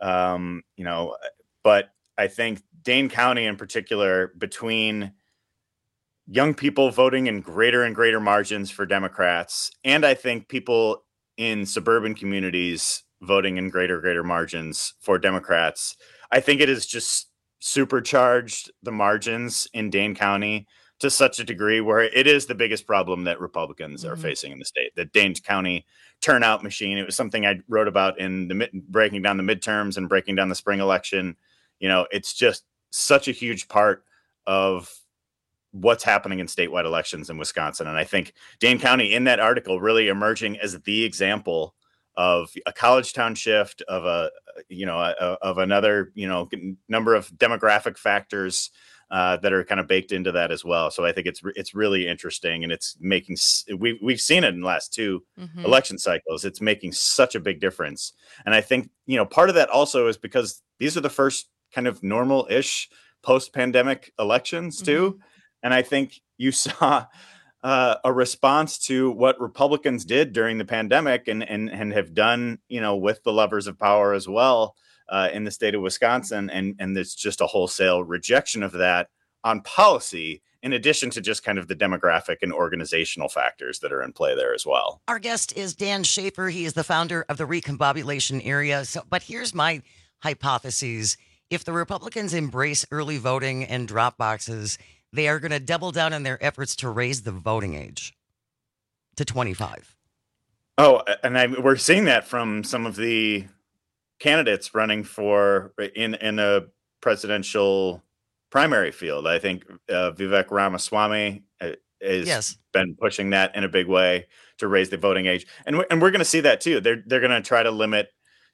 But I think Dane County in particular, between young people voting in greater and greater margins for Democrats, and I think people in suburban communities voting in greater margins for Democrats, I think it has just supercharged the margins in Dane County to such a degree where it is the biggest problem that Republicans are facing in the state. The Dane County turnout machine. It was something I wrote about in breaking down the midterms and breaking down the spring election. It's just such a huge part of what's happening in statewide elections in Wisconsin. And I think Dane County in that article really emerging as the example of a college town shift, of of another, number of demographic factors that are kind of baked into that as well. So I think it's really interesting, and it's making, we've seen it in the last two election cycles. It's making such a big difference. And I think, part of that also is because these are the first kind of normal-ish post-pandemic elections too. And I think you saw a response to what Republicans did during the pandemic and have done, with the levers of power as well in the state of Wisconsin. And there's just a wholesale rejection of that on policy in addition to just kind of the demographic and organizational factors that are in play there as well. Our guest is Dan Schaefer. He is the founder of the Recombobulation Area. But here's my hypothesis. If the Republicans embrace early voting and drop boxes, they are going to double down on their efforts to raise the voting age to 25. Oh, and we're seeing that from some of the candidates running for in a presidential primary field. I think Vivek Ramaswamy has been pushing that in a big way to raise the voting age, and we're going to see that too. They're going to try to limit,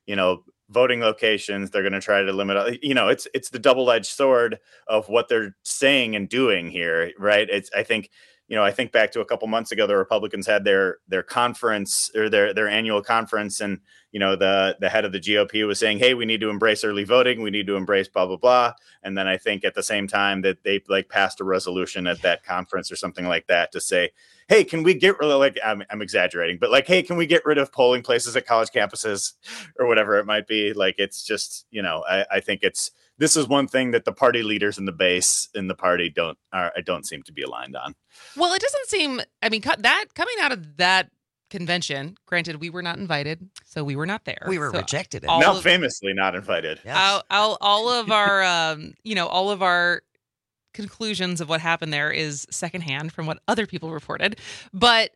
voting locations. They're going to try to limit, it's the double-edged sword of what they're saying and doing here, right? I think back to a couple months ago, the Republicans had their conference or their annual conference, and the head of the GOP was saying, "Hey, we need to embrace early voting. We need to embrace blah blah blah." And then I think at the same time that they passed a resolution at that conference or something like that to say, "Hey, can we get rid of I'm exaggerating, but hey, can we get rid of polling places at college campuses or whatever it might be?" It's just I think this is one thing that the party leaders in the base in the party don't seem to be aligned on. Well, it doesn't seem. I mean, that coming out of that convention. Granted, we were not invited, so we were not there. We were rejected. Famously not invited. Yes. All of our, all of our conclusions of what happened there is secondhand from what other people reported. But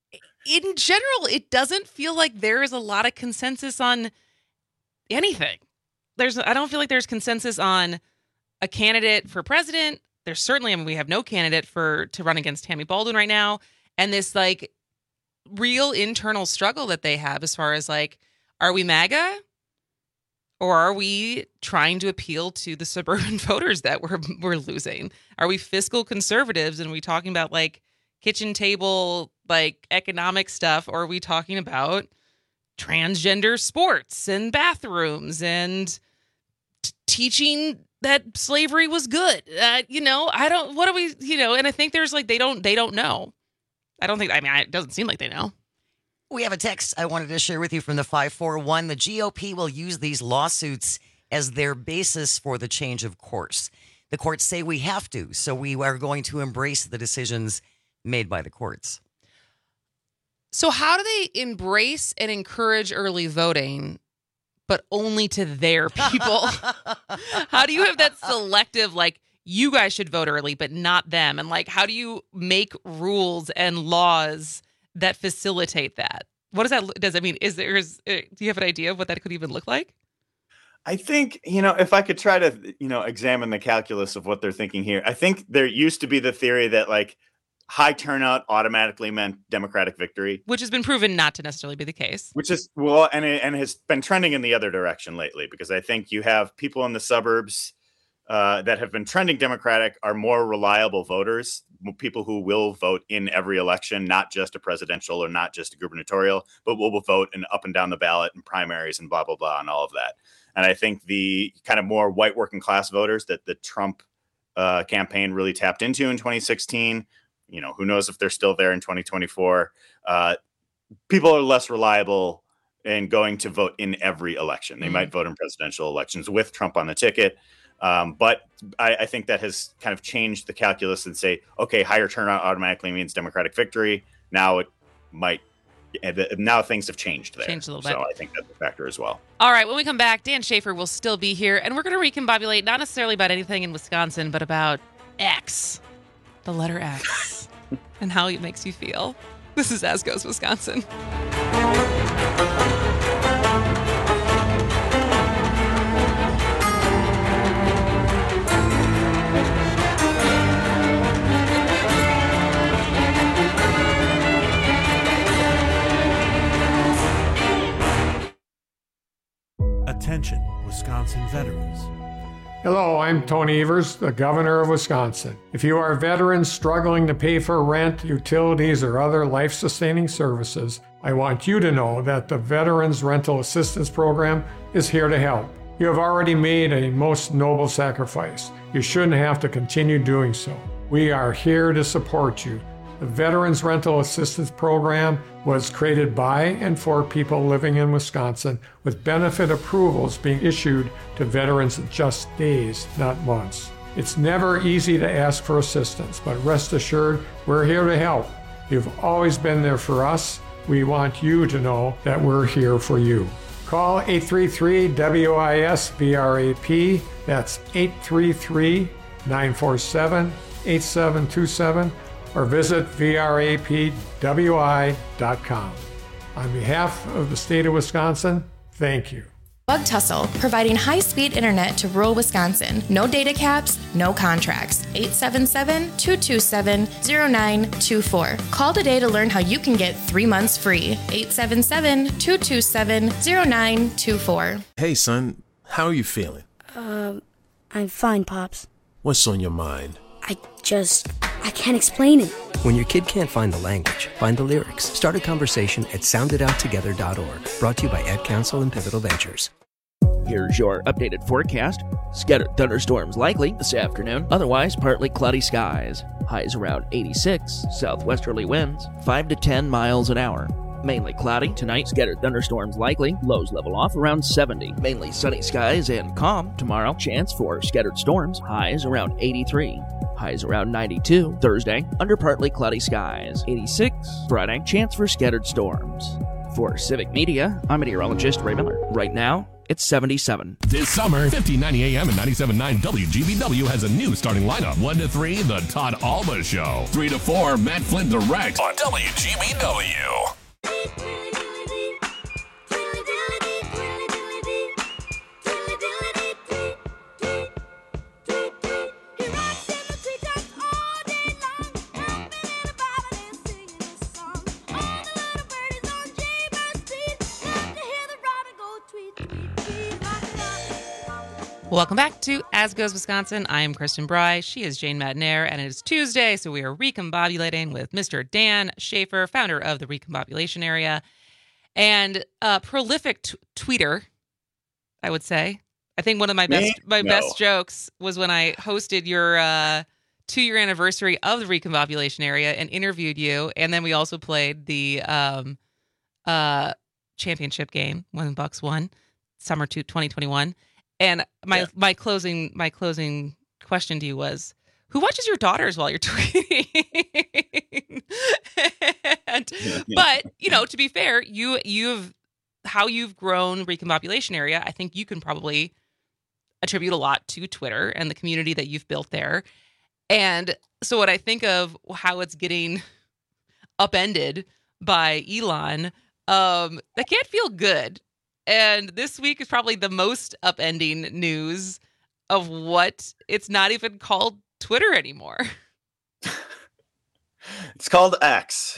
in general, it doesn't feel like there is a lot of consensus on anything. I don't feel like there's consensus on a candidate for president. There's certainly, we have no candidate to run against Tammy Baldwin right now. And this real internal struggle that they have as far as are we MAGA or are we trying to appeal to the suburban voters that we're losing? Are we fiscal conservatives and are we talking about kitchen table, economic stuff? Or are we talking about transgender sports and bathrooms and teaching that slavery was good? And I think there's they don't know. It doesn't seem like they know. We have a text I wanted to share with you from the 541. The GOP will use these lawsuits as their basis for the change of course. The courts say we have to, so we are going to embrace the decisions made by the courts. So how do they embrace and encourage early voting, but only to their people? How do you have that selective, you guys should vote early, but not them? And how do you make rules and laws that facilitate that? What does that mean? Do you have an idea of what that could even look like? I think, if I could try to, examine the calculus of what they're thinking here, I think there used to be the theory that high turnout automatically meant Democratic victory. Which has been proven not to necessarily be the case. Which is, and has been trending in the other direction lately, because I think you have people in the suburbs that have been trending Democratic are more reliable voters, people who will vote in every election, not just a presidential or not just a gubernatorial, but will vote in up and down the ballot and primaries and blah, blah, blah, and all of that. And I think the kind of more white working class voters that the Trump campaign really tapped into in 2016, who knows if they're still there in 2024, people are less reliable in going to vote in every election. They might vote in presidential elections with Trump on the ticket. But I think that has kind of changed the calculus and say, okay, higher turnout automatically means Democratic victory. Now things have changed there. Changed a little bit. So I think that's a factor as well. All right, when we come back, Dan Schaefer will still be here, and we're going to recombobulate not necessarily about anything in Wisconsin, but about X, the letter X, and how it makes you feel. This is As Goes Wisconsin. Attention, Wisconsin veterans. Hello, I'm Tony Evers, the governor of Wisconsin. If you are a veteran struggling to pay for rent, utilities, or other life-sustaining services, I want you to know that the Veterans Rental Assistance Program is here to help. You have already made a most noble sacrifice. You shouldn't have to continue doing so. We are here to support you. The Veterans Rental Assistance Program was created by and for people living in Wisconsin, with benefit approvals being issued to veterans in just days, not months. It's never easy to ask for assistance, but rest assured, we're here to help. You've always been there for us. We want you to know that we're here for you. Call 833-WIS-VRAP. That's 833-947-8727, or visit vrapwi.com. On behalf of the state of Wisconsin, thank you. Bug Tussle, providing high-speed internet to rural Wisconsin. No data caps, no contracts. 877-227-0924. Call today to learn how you can get 3 months free. 877-227-0924. Hey, son, how are you feeling? I'm fine, Pops. What's on your mind? I can't explain it. When your kid can't find the language, find the lyrics. Start a conversation at soundedouttogether.org. Brought to you by Ad Council and Pivotal Ventures. Here's your updated forecast. Scattered thunderstorms likely this afternoon. Otherwise, partly cloudy skies. Highs around 86. Southwesterly winds 5 to 10 miles an hour. Mainly cloudy tonight. Scattered thunderstorms likely. Lows level off around 70. Mainly sunny skies and calm tomorrow. Chance for scattered storms. Highs around 83. Highs around 92. Thursday, under partly cloudy skies. 86. Friday, chance for scattered storms. For Civic Media, I'm meteorologist Ray Miller. Right now, it's 77. This summer, 1590 AM and 97.9 WGBW has a new starting lineup. 1 to 3, The Todd Alba Show. 3 to 4, Matt Flynn Direct on WGBW. Welcome back to As Goes Wisconsin. I am Kristen Bry. She is Jane Madnair, and it is Tuesday, so we are recombobulating with Mr. Dan Schaefer, founder of the Recombobulation Area, and a prolific tweeter, I would say. I think one of my best jokes was when I hosted your 2-year anniversary of the Recombobulation Area and interviewed you, and then we also played the championship game when Bucks won, summer 2021. And my closing question to you was, who watches your daughters while you're tweeting? But to be fair, you've grown Recombobulation Area. I think you can probably attribute a lot to Twitter and the community that you've built there. And so when I think of how it's getting upended by Elon, that can't feel good. And this week is probably the most upending news of what it's not even called Twitter anymore. It's called X.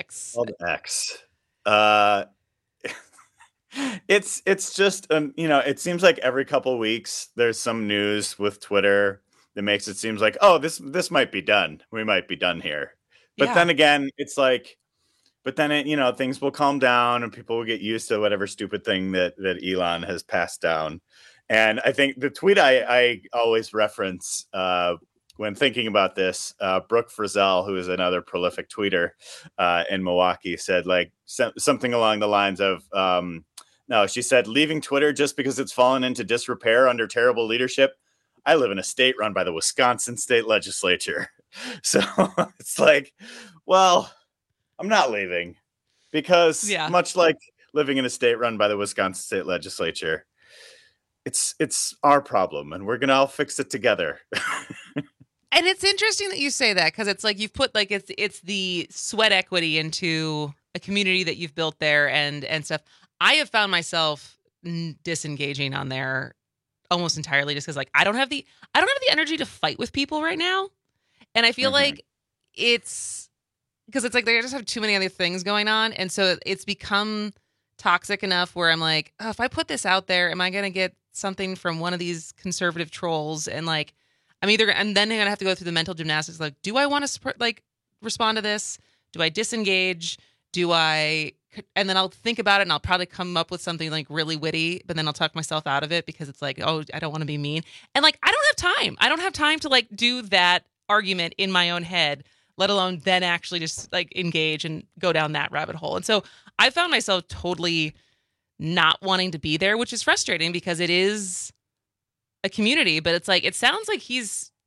It's just it seems like every couple of weeks there's some news with Twitter that makes it seems like, oh, this might be done. We might be done here. But then again, it's like, but then things will calm down and people will get used to whatever stupid thing that Elon has passed down. And I think the tweet I always reference when thinking about this, Brooke Frizzell, who is another prolific tweeter in Milwaukee, said something along the lines of, no, she said, leaving Twitter just because it's fallen into disrepair under terrible leadership. I live in a state run by the Wisconsin state legislature. So it's like, well, I'm not leaving because much like living in a state run by the Wisconsin state legislature, it's our problem and we're going to all fix it together. And it's interesting that you say that because it's like you've put it's the sweat equity into a community that you've built there and stuff. I have found myself disengaging on there almost entirely just because I don't have the energy to fight with people right now. And I feel like it's because it's like they just have too many other things going on. And so it's become toxic enough where I'm like, oh, if I put this out there, am I going to get something from one of these conservative trolls? And then I'm going to have to go through the mental gymnastics. Like, do I want to respond to this? Do I disengage? And then I'll think about it and I'll probably come up with something really witty, but then I'll talk myself out of it because it's like, oh, I don't want to be mean. And I don't have time. I don't have time to do that argument in my own head, let alone then actually just engage and go down that rabbit hole. And so I found myself totally not wanting to be there, which is frustrating because it is a community, but it's it sounds like he's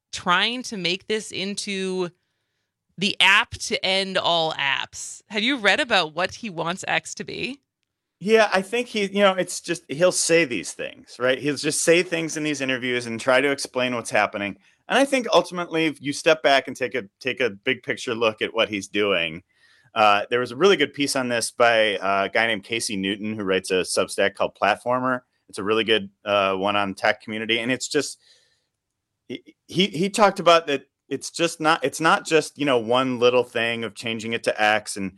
trying to make this into the app to end all apps. Have you read about what he wants X to be? Yeah, I think it's just he'll say these things, right? He'll just say things in these interviews and try to explain what's happening. And I think ultimately, if you step back and take a big picture look at what he's doing, there was a really good piece on this by a guy named Casey Newton, who writes a Substack called Platformer. It's a really good one on tech community, and it's just he talked about that. It's not just one little thing of changing it to X and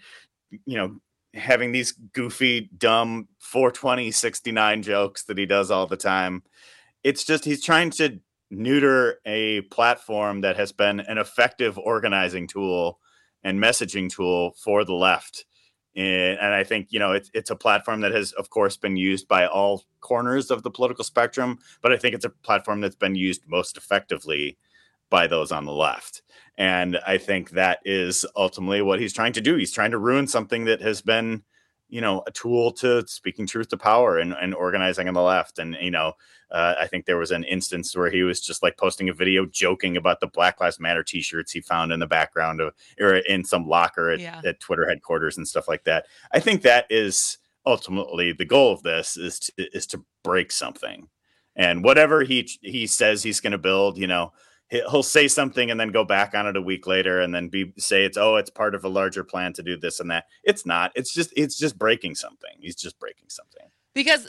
having these goofy, dumb 420-69 jokes that he does all the time. It's just he's trying to neuter a platform that has been an effective organizing tool and messaging tool for the left. And I think, it's a platform that has, of course, been used by all corners of the political spectrum, but I think it's a platform that's been used most effectively by those on the left. And I think that is ultimately what he's trying to do. He's trying to ruin something that has been, a tool to speaking truth to power and organizing on the left. And, I think there was an instance where he was just like posting a video joking about the Black Lives Matter t-shirts he found in the background or in some locker at Twitter headquarters and stuff like that. I think that is ultimately the goal of this is to break something. And whatever he says he's going to build, he'll say something and then go back on it a week later and then say it's part of a larger plan to do this and that. It's not. It's just breaking something. He's just breaking something. Because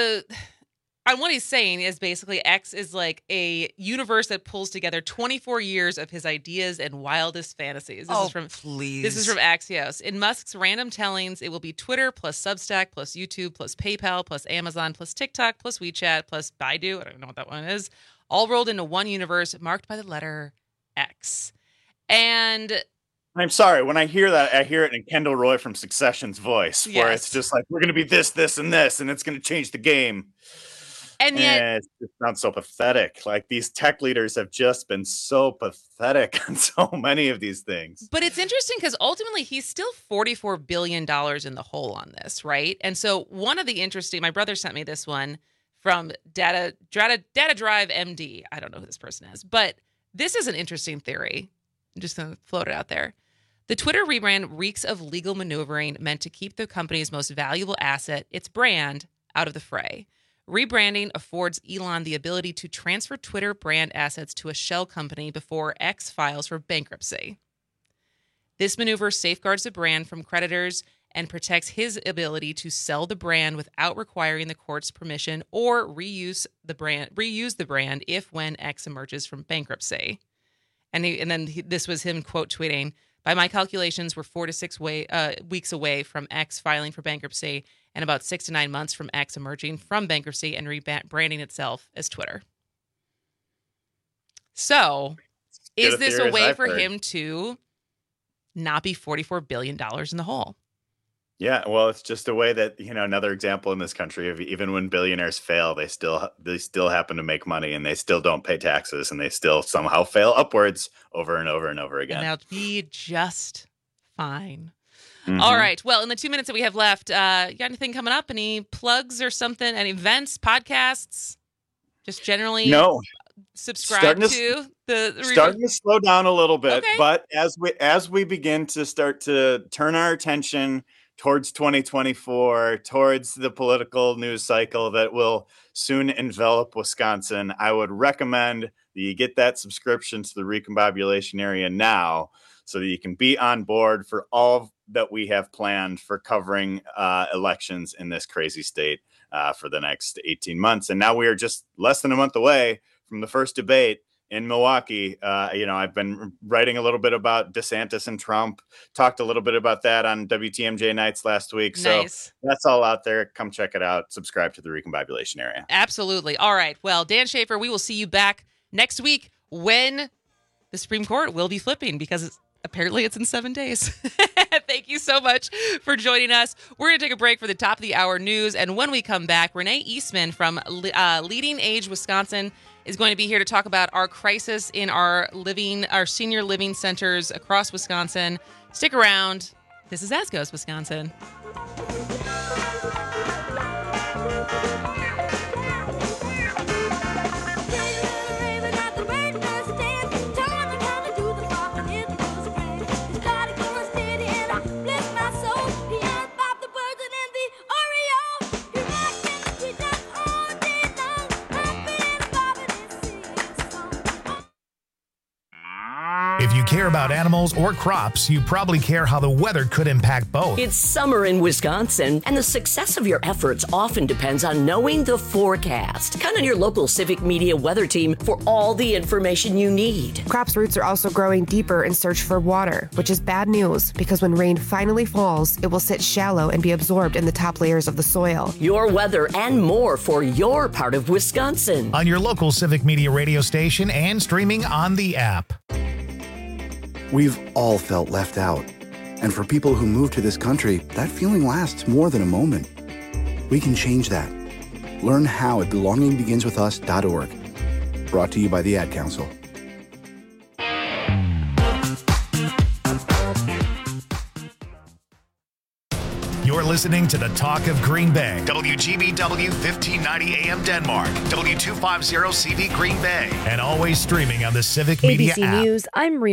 what he's saying is basically X is like a universe that pulls together 24 years of his ideas and wildest fantasies. This is from Axios. In Musk's random tellings, it will be Twitter plus Substack plus YouTube plus PayPal plus Amazon plus TikTok plus WeChat plus Baidu. I don't know what that one is. All rolled into one universe marked by the letter X. And I'm sorry, when I hear that, I hear it in Kendall Roy from Succession's voice, where it's just like, we're going to be this, this, and this, and it's going to change the game. And yet, it sounds so pathetic. Like, these tech leaders have just been so pathetic on so many of these things. But it's interesting because ultimately he's still $44 billion in the hole on this, right? And so one of the interesting, my brother sent me this one from Data Drive MD. I don't know who this person is, but this is an interesting theory. I'm just going to float it out there. The Twitter rebrand reeks of legal maneuvering meant to keep the company's most valuable asset, its brand, out of the fray. Rebranding affords Elon the ability to transfer Twitter brand assets to a shell company before X files for bankruptcy. This maneuver safeguards the brand from creditors and protects his ability to sell the brand without requiring the court's permission or reuse the brand if when X emerges from bankruptcy. This was him quote tweeting, "By my calculations, we're 4 to 6 weeks away from X filing for bankruptcy and about 6 to 9 months from X emerging from bankruptcy and rebranding itself as Twitter." So, is this a way for him to not be $44 billion in the hole? Yeah, well, it's just a way that, another example in this country of even when billionaires fail, they still happen to make money and they still don't pay taxes and they still somehow fail upwards over and over and over again. And they'll be just fine. Mm-hmm. All right. Well, in the 2 minutes that we have left, you got anything coming up? Any plugs or something? Any events, podcasts? Just generally subscribe to the starting to slow down a little bit. Okay. But as we begin to start to turn our attention towards 2024, towards the political news cycle that will soon envelop Wisconsin, I would recommend that you get that subscription to the Recombobulation Area now so that you can be on board for all that we have planned for covering elections in this crazy state for the next 18 months. And now we are just less than a month away from the first debate in Milwaukee. I've been writing a little bit about DeSantis and Trump, talked a little bit about that on WTMJ Nights last week. Nice. So that's all out there. Come check it out. Subscribe to the Recombobulation Area. Absolutely. All right. Well, Dan Schaefer, we will see you back next week when the Supreme Court will be flipping because apparently it's in 7 days. Thank you so much for joining us. We're going to take a break for the top of the hour news. And when we come back, Renee Eastman from Leading Age Wisconsin is going to be here to talk about our crisis in our senior living centers across Wisconsin. Stick around. This is As Goes Wisconsin. If you care about animals or crops, you probably care how the weather could impact both. It's summer in Wisconsin, and the success of your efforts often depends on knowing the forecast. Count on your local Civic Media weather team for all the information you need. Crops' roots are also growing deeper in search for water, which is bad news because when rain finally falls, it will sit shallow and be absorbed in the top layers of the soil. Your weather and more for your part of Wisconsin. On your local Civic Media radio station and streaming on the app. We've all felt left out. And for people who move to this country, that feeling lasts more than a moment. We can change that. Learn how at belongingbeginswithus.org. Brought to you by the Ad Council. You're listening to the Talk of Green Bay. WGBW 1590 AM Denmark. W250 CV Green Bay. And always streaming on the Civic Media ABC app. News, I'm Rena.